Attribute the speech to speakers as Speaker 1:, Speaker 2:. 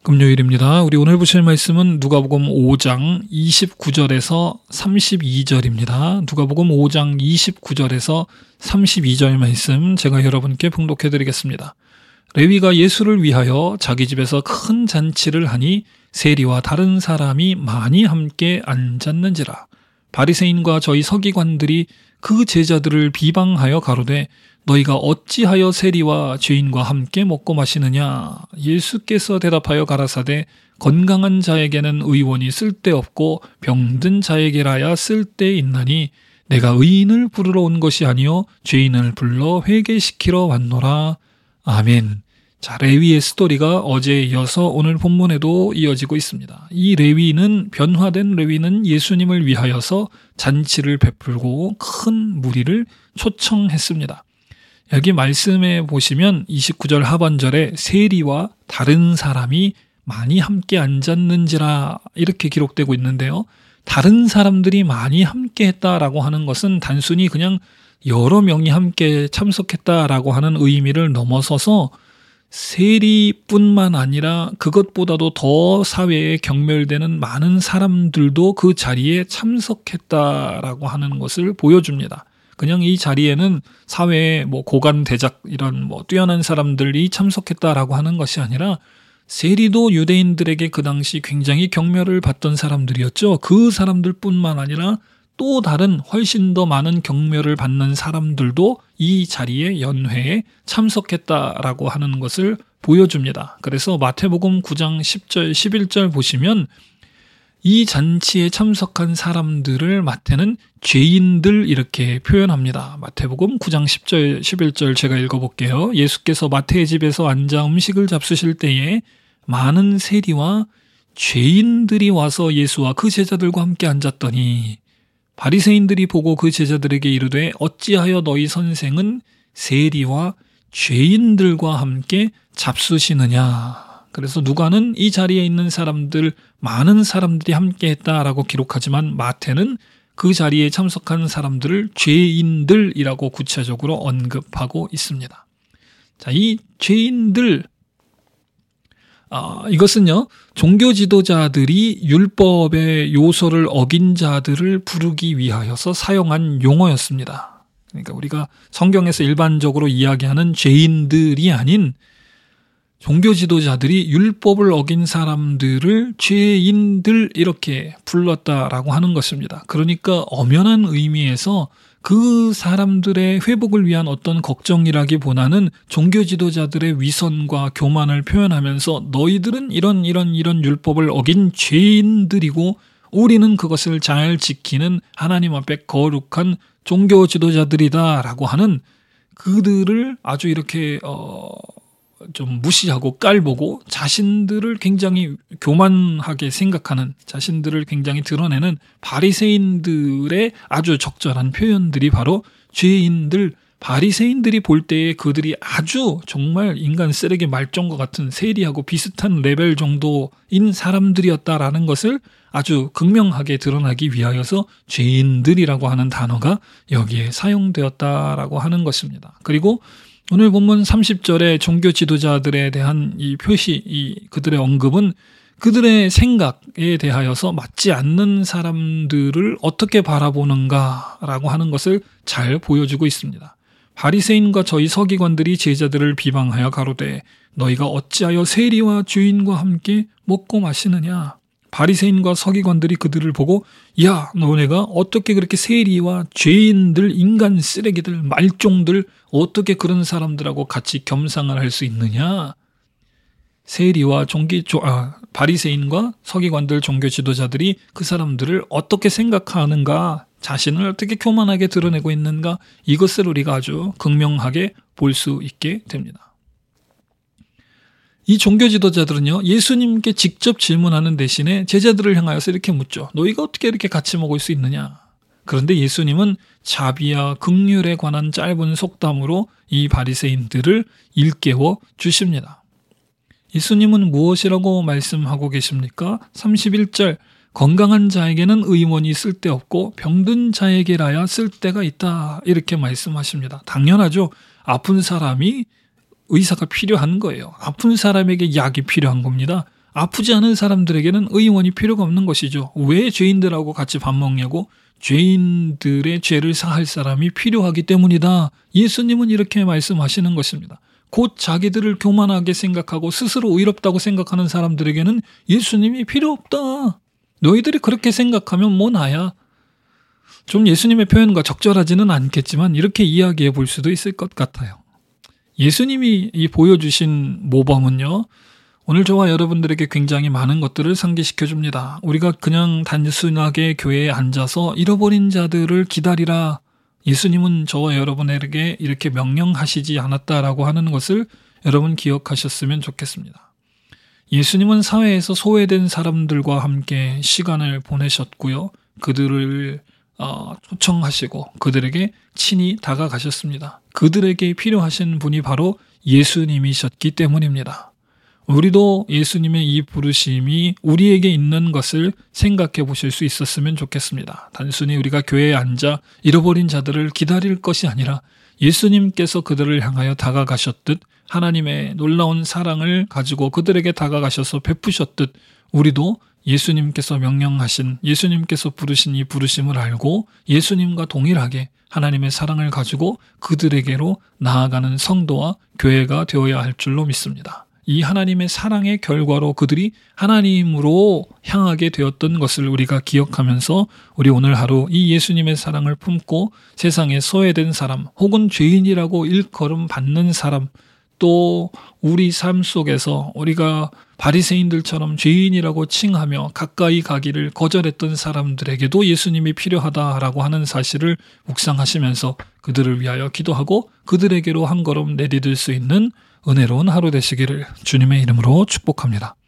Speaker 1: 금요일입니다. 우리 오늘 보실 말씀은 누가복음 5장 29절에서 32절입니다. 누가복음 5장 29절에서 32절 말씀 제가 여러분께 봉독해 드리겠습니다. 레위가 예수를 위하여 자기 집에서 큰 잔치를 하니 세리와 다른 사람이 많이 함께 앉았는지라. 바리새인과 저희 서기관들이 그 제자들을 비방하여 가로되 너희가 어찌하여 세리와 죄인과 함께 먹고 마시느냐? 예수께서 대답하여 가라사대 건강한 자에게는 의원이 쓸데없고 병든 자에게라야 쓸데있나니 내가 의인을 부르러 온 것이 아니요 죄인을 불러 회개시키러 왔노라. 아멘. 자, 레위의 스토리가 어제에 이어서 오늘 본문에도 이어지고 있습니다. 이 레위는 변화된 레위는 예수님을 위하여서 잔치를 베풀고 큰 무리를 초청했습니다. 여기 말씀에 보시면 29절 하반절에 세리와 다른 사람이 많이 함께 앉았는지라 이렇게 기록되고 있는데요. 다른 사람들이 많이 함께 했다라고 하는 것은 단순히 그냥 여러 명이 함께 참석했다라고 하는 의미를 넘어서서 세리뿐만 아니라 그것보다도 더 사회에 경멸되는 많은 사람들도 그 자리에 참석했다라고 하는 것을 보여줍니다. 그냥 이 자리에는 사회의 고관대작 이런 뛰어난 사람들이 참석했다라고 하는 것이 아니라 세리도 유대인들에게 그 당시 굉장히 경멸을 받던 사람들이었죠. 그 사람들뿐만 아니라 또 다른 훨씬 더 많은 경멸을 받는 사람들도 이 자리에 연회에 참석했다라고 하는 것을 보여줍니다. 그래서 마태복음 9장 10절, 11절 보시면 이 잔치에 참석한 사람들을 마태는 죄인들 이렇게 표현합니다. 마태복음 9장 10절, 11절 제가 읽어볼게요. 예수께서 마태의 집에서 앉아 음식을 잡수실 때에 많은 세리와 죄인들이 와서 예수와 그 제자들과 함께 앉았더니 바리새인들이 보고 그 제자들에게 이르되 어찌하여 너희 선생은 세리와 죄인들과 함께 잡수시느냐. 그래서 누가는 이 자리에 있는 사람들, 많은 사람들이 함께 했다라고 기록하지만 마태는 그 자리에 참석한 사람들을 죄인들이라고 구체적으로 언급하고 있습니다. 자, 이 죄인들, 이것은요, 종교 지도자들이 율법의 요소를 어긴 자들을 부르기 위하여서 사용한 용어였습니다. 그러니까 우리가 성경에서 일반적으로 이야기하는 죄인들이 아닌 종교 지도자들이 율법을 어긴 사람들을 죄인들 이렇게 불렀다라고 하는 것입니다. 그러니까 엄연한 의미에서 그 사람들의 회복을 위한 어떤 걱정이라기보다는 종교 지도자들의 위선과 교만을 표현하면서 너희들은 이런 율법을 어긴 죄인들이고 우리는 그것을 잘 지키는 하나님 앞에 거룩한 종교 지도자들이다라고 하는 그들을 아주 이렇게 좀 무시하고 깔보고 자신들을 굉장히 교만하게 생각하는, 자신들을 굉장히 드러내는 바리새인들의 아주 적절한 표현들이 바로 죄인들, 바리새인들이 볼 때에 그들이 아주 정말 인간 쓰레기 말종과 같은 세리하고 비슷한 레벨 정도인 사람들이었다라는 것을 아주 극명하게 드러나기 위하여서 죄인들이라고 하는 단어가 여기에 사용되었다라고 하는 것입니다. 그리고 오늘 본문 30절에 종교 지도자들에 대한 이 표시, 그들의 언급은 그들의 생각에 대하여서 맞지 않는 사람들을 어떻게 바라보는가라고 하는 것을 잘 보여주고 있습니다. 바리새인과 저희 서기관들이 제자들을 비방하여 가로되 너희가 어찌하여 세리와 죄인과 함께 먹고 마시느냐. 바리새인과 서기관들이 그들을 보고 야, 너네가 어떻게 그렇게 세리와 죄인들, 인간 쓰레기들, 말종들 어떻게 그런 사람들하고 같이 겸상을 할 수 있느냐. 세리와 바리새인과 서기관들, 종교 지도자들이 그 사람들을 어떻게 생각하는가, 자신을 어떻게 교만하게 드러내고 있는가, 이것을 우리가 아주 극명하게 볼 수 있게 됩니다. 이 종교 지도자들은요, 예수님께 직접 질문하는 대신에 제자들을 향하여서 이렇게 묻죠. 너희가 어떻게 이렇게 같이 먹을 수 있느냐? 그런데 예수님은 자비와 긍휼에 관한 짧은 속담으로 이 바리새인들을 일깨워 주십니다. 예수님은 무엇이라고 말씀하고 계십니까? 31절, 건강한 자에게는 의원이 쓸데없고 병든 자에게라야 쓸데가 있다. 이렇게 말씀하십니다. 당연하죠. 아픈 사람이 의사가 필요한 거예요. 아픈 사람에게 약이 필요한 겁니다. 아프지 않은 사람들에게는 의원이 필요가 없는 것이죠. 왜 죄인들하고 같이 밥 먹냐고? 죄인들의 죄를 사할 사람이 필요하기 때문이다. 예수님은 이렇게 말씀하시는 것입니다. 곧 자기들을 교만하게 생각하고 스스로 의롭다고 생각하는 사람들에게는 예수님이 필요 없다. 너희들이 그렇게 생각하면 뭐 나야. 좀 예수님의 표현과 적절하지는 않겠지만 이렇게 이야기해 볼 수도 있을 것 같아요. 예수님이 이 보여주신 모범은요, 오늘 저와 여러분들에게 굉장히 많은 것들을 상기시켜 줍니다. 우리가 그냥 단순하게 교회에 앉아서 잃어버린 자들을 기다리라. 예수님은 저와 여러분에게 이렇게 명령하시지 않았다라고 하는 것을 여러분 기억하셨으면 좋겠습니다. 예수님은 사회에서 소외된 사람들과 함께 시간을 보내셨고요. 그들을 초청하시고 그들에게 친히 다가가셨습니다. 그들에게 필요하신 분이 바로 예수님이셨기 때문입니다. 우리도 예수님의 이 부르심이 우리에게 있는 것을 생각해 보실 수 있었으면 좋겠습니다. 단순히 우리가 교회에 앉아 잃어버린 자들을 기다릴 것이 아니라 예수님께서 그들을 향하여 다가가셨듯 하나님의 놀라운 사랑을 가지고 그들에게 다가가셔서 베푸셨듯 우리도 예수님께서 명령하신, 예수님께서 부르신 이 부르심을 알고 예수님과 동일하게 하나님의 사랑을 가지고 그들에게로 나아가는 성도와 교회가 되어야 할 줄로 믿습니다. 이 하나님의 사랑의 결과로 그들이 하나님으로 향하게 되었던 것을 우리가 기억하면서 우리 오늘 하루 이 예수님의 사랑을 품고 세상에 소외된 사람 혹은 죄인이라고 일컬음 받는 사람, 또 우리 삶 속에서 우리가 바리새인들처럼 죄인이라고 칭하며 가까이 가기를 거절했던 사람들에게도 예수님이 필요하다라고 하는 사실을 묵상하시면서 그들을 위하여 기도하고 그들에게로 한 걸음 내디딜 수 있는 은혜로운 하루 되시기를 주님의 이름으로 축복합니다.